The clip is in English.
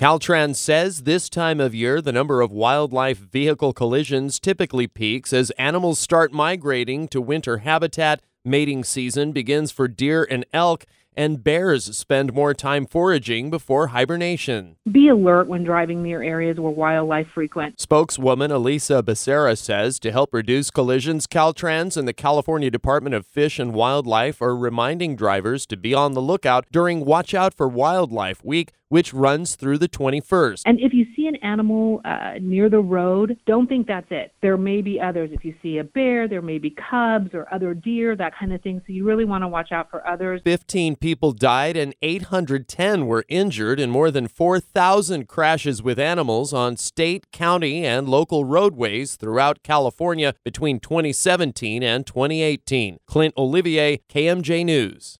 Caltrans says this time of year, the number of wildlife vehicle collisions typically peaks as animals start migrating to winter habitat, mating season begins for deer and elk, and bears spend more time foraging before hibernation. Be alert when driving near areas where wildlife frequent. Spokeswoman Elisa Becerra says to help reduce collisions, Caltrans and the California Department of Fish and Wildlife are reminding drivers to be on the lookout during Watch Out for Wildlife Week, which runs through the 21st. And if you see an animal near the road, don't think that's it. There may be others. If you see a bear, there may be cubs or other deer, that kind of thing. So you really want to watch out for others. 15 people died and 810 were injured in more than 4,000 crashes with animals on state, county, and local roadways throughout California between 2017 and 2018. Clint Olivier, KMJ News.